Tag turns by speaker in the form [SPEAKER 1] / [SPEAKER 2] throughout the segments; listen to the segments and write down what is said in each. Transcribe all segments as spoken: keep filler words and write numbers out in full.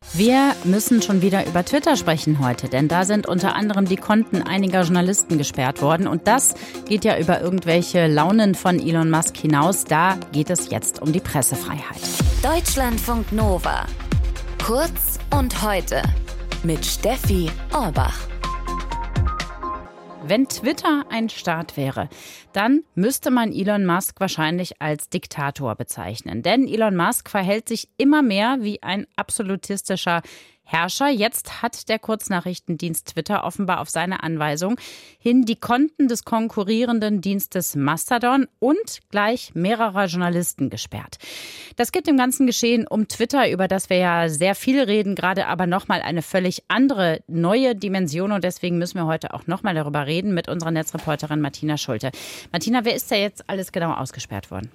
[SPEAKER 1] Wir müssen schon wieder über Twitter sprechen heute, denn da sind unter anderem die Konten einiger Journalisten gesperrt worden. Und das geht ja über irgendwelche Launen von Elon Musk hinaus. Da geht es jetzt um die Pressefreiheit.
[SPEAKER 2] Deutschlandfunk Nova. Kurz und heute mit Steffi Orbach.
[SPEAKER 1] Wenn Twitter ein Staat wäre, dann müsste man Elon Musk wahrscheinlich als Diktator bezeichnen. Denn Elon Musk verhält sich immer mehr wie ein absolutistischer Herrscher. Jetzt hat der Kurznachrichtendienst Twitter offenbar auf seine Anweisung hin die Konten des konkurrierenden Dienstes Mastodon und gleich mehrerer Journalisten gesperrt. Das gibt dem ganzen Geschehen um Twitter, über das wir ja sehr viel reden, gerade aber nochmal eine völlig andere, neue Dimension. Und deswegen müssen wir heute auch nochmal darüber reden mit unserer Netzreporterin Martina Schulte. Martina, wer ist da jetzt alles genau ausgesperrt worden?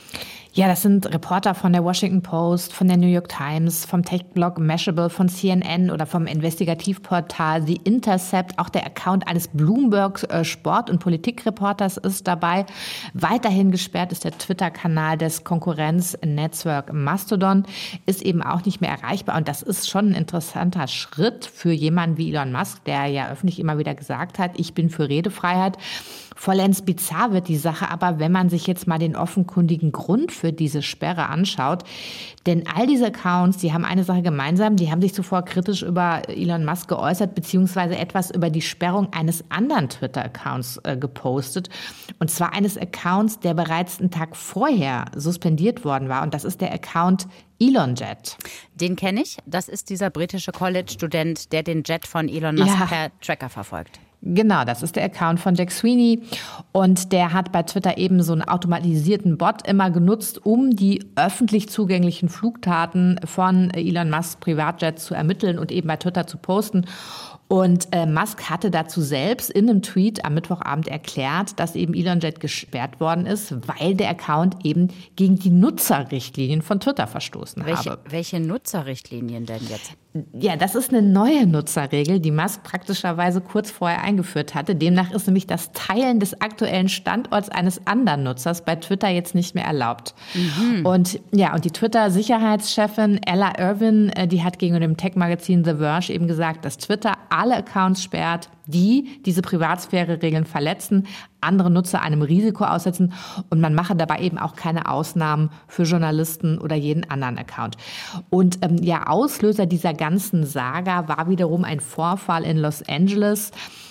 [SPEAKER 3] Ja, das sind Reporter von der Washington Post, von der New York Times, vom Tech-Blog Mashable, von C N N oder vom Investigativportal The Intercept. Auch der Account eines Bloomberg Sport- und Politikreporters ist dabei. Weiterhin gesperrt ist der Twitter-Kanal des Konkurrenznetzwerk Mastodon, ist eben auch nicht mehr erreichbar. Und das ist schon ein interessanter Schritt für jemanden wie Elon Musk, der ja öffentlich immer wieder gesagt hat, ich bin für Redefreiheit. Vollends bizarr wird die Sache aber, wenn man sich jetzt mal den offenkundigen Grund für diese Sperre anschaut. Denn all diese Accounts, die haben eine Sache gemeinsam, die haben sich zuvor kritisch über Elon Musk geäußert, beziehungsweise etwas über die Sperrung eines anderen Twitter-Accounts äh, gepostet. Und zwar eines Accounts, der bereits einen Tag vorher suspendiert worden war. Und das ist der Account ElonJet.
[SPEAKER 1] Den kenne ich. Das ist dieser britische College-Student, der den Jet von Elon Musk
[SPEAKER 3] Ja.
[SPEAKER 1] per Tracker verfolgt.
[SPEAKER 3] Genau, das ist der Account von Jack Sweeney und der hat bei Twitter eben so einen automatisierten Bot immer genutzt, um die öffentlich zugänglichen Flugdaten von Elon Musks Privatjet zu ermitteln und eben bei Twitter zu posten. Und äh, Musk hatte dazu selbst in einem Tweet am Mittwochabend erklärt, dass eben ElonJet gesperrt worden ist, weil der Account eben gegen die Nutzerrichtlinien von Twitter verstoßen
[SPEAKER 1] Welche,
[SPEAKER 3] habe.
[SPEAKER 1] welche Nutzerrichtlinien denn jetzt?
[SPEAKER 3] Ja, das ist eine neue Nutzerregel, die Musk praktischerweise kurz vorher eingeführt hatte. Demnach ist nämlich das Teilen des aktuellen Standorts eines anderen Nutzers bei Twitter jetzt nicht mehr erlaubt. Mhm. Und ja, und die Twitter-Sicherheitschefin Ella Irvin, die hat gegenüber dem Tech-Magazin The Verge eben gesagt, dass Twitter alle Accounts sperrt, die diese Privatsphäre-Regeln verletzen, andere Nutzer einem Risiko aussetzen und man mache dabei eben auch keine Ausnahmen für Journalisten oder jeden anderen Account. Und ähm, ja, Auslöser dieser ganzen Saga war wiederum ein Vorfall in Los Angeles.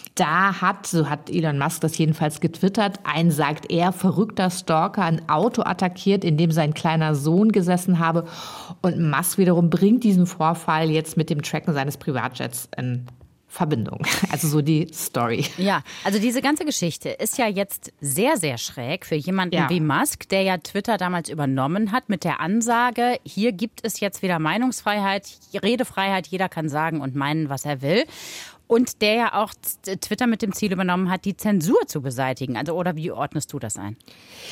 [SPEAKER 3] Da hat, so hat Elon Musk das jedenfalls getwittert, ein, sagt er, verrückter Stalker ein Auto attackiert, in dem sein kleiner Sohn gesessen habe. Und Musk wiederum bringt diesen Vorfall jetzt mit dem Tracken seines Privatjets in Verbindung. Also so die Story.
[SPEAKER 1] Ja, also diese ganze Geschichte ist ja jetzt sehr, sehr schräg für jemanden
[SPEAKER 3] Ja.
[SPEAKER 1] wie Musk, der ja Twitter damals übernommen hat mit der Ansage, hier gibt es jetzt wieder Meinungsfreiheit, Redefreiheit, jeder kann sagen und meinen, was er will. Und der ja auch Twitter mit dem Ziel übernommen hat, die Zensur zu beseitigen. Also, oder wie ordnest du das ein?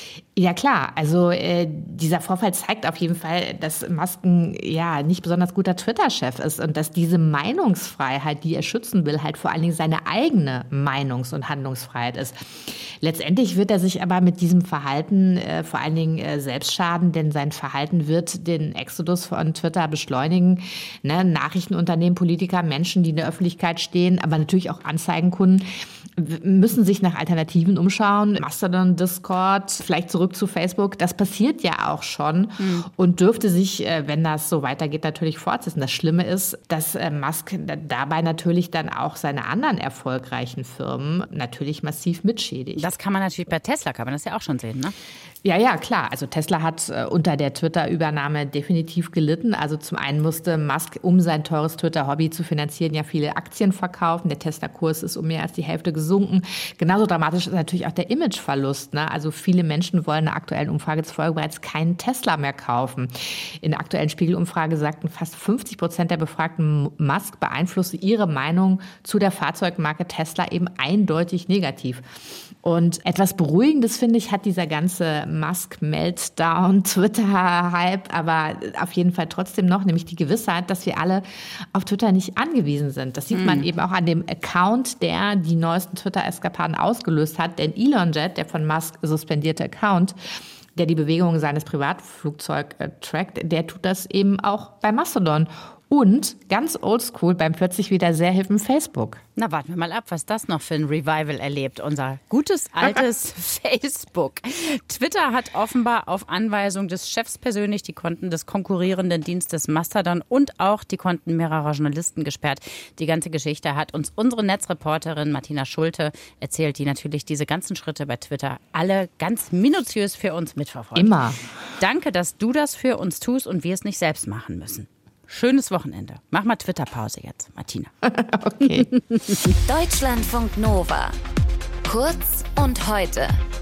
[SPEAKER 3] Ja klar, also äh, dieser Vorfall zeigt auf jeden Fall, dass Musk ein ja, nicht besonders guter Twitter-Chef ist und dass diese Meinungsfreiheit, die er schützen will, halt vor allen Dingen seine eigene Meinungs- und Handlungsfreiheit ist. Letztendlich wird er sich aber mit diesem Verhalten äh, vor allen Dingen äh, selbst schaden, denn sein Verhalten wird den Exodus von Twitter beschleunigen. Ne? Nachrichtenunternehmen, Politiker, Menschen, die in der Öffentlichkeit stehen, aber natürlich auch Anzeigenkunden, müssen sich nach Alternativen umschauen. Mastodon, Discord, vielleicht zurück zu Facebook. Das passiert ja auch schon mhm. und dürfte sich, wenn das so weitergeht, natürlich fortsetzen. Das Schlimme ist, dass Musk dabei natürlich dann auch seine anderen erfolgreichen Firmen natürlich massiv mitschädigt.
[SPEAKER 1] Das kann man natürlich bei Tesla, kann man das ja auch schon sehen, ne?
[SPEAKER 3] Ja, ja, klar. Also Tesla hat äh, unter der Twitter-Übernahme definitiv gelitten. Also zum einen musste Musk, um sein teures Twitter-Hobby zu finanzieren, ja viele Aktien verkaufen. Der Tesla-Kurs ist um mehr als die Hälfte gesunken. Genauso dramatisch ist natürlich auch der Imageverlust. Ne? Also viele Menschen wollen einer aktuellen Umfrage zufolge bereits keinen Tesla mehr kaufen. In der aktuellen Spiegelumfrage sagten fast fünfzig Prozent der Befragten, Musk beeinflusste ihre Meinung zu der Fahrzeugmarke Tesla eben eindeutig negativ. Und etwas Beruhigendes, finde ich, hat dieser ganze Musk-Meltdown, Twitter-Hype, aber auf jeden Fall trotzdem noch, nämlich die Gewissheit, dass wir alle auf Twitter nicht angewiesen sind. Das sieht mm. man eben auch an dem Account, der die neuesten Twitter-Eskapaden ausgelöst hat. Denn ElonJet, der von Musk suspendierte Account, der die Bewegungen seines Privatflugzeugs äh, trackt, der tut das eben auch bei Mastodon. Und ganz oldschool beim plötzlich wieder sehr hippen Facebook.
[SPEAKER 1] Na, warten wir mal ab, was das noch für ein Revival erlebt. Unser gutes, altes Facebook. Twitter hat offenbar auf Anweisung des Chefs persönlich die Konten des konkurrierenden Dienstes Mastodon und auch die Konten mehrerer Journalisten gesperrt. Die ganze Geschichte hat uns unsere Netzreporterin Martina Schulte erzählt, die natürlich diese ganzen Schritte bei Twitter alle ganz minutiös für uns mitverfolgt.
[SPEAKER 3] Immer.
[SPEAKER 1] Danke, dass du das für uns tust und wir es nicht selbst machen müssen. Schönes Wochenende. Mach mal Twitter-Pause jetzt, Martina.
[SPEAKER 3] Okay.
[SPEAKER 2] Deutschlandfunk Nova. Kurz und heute.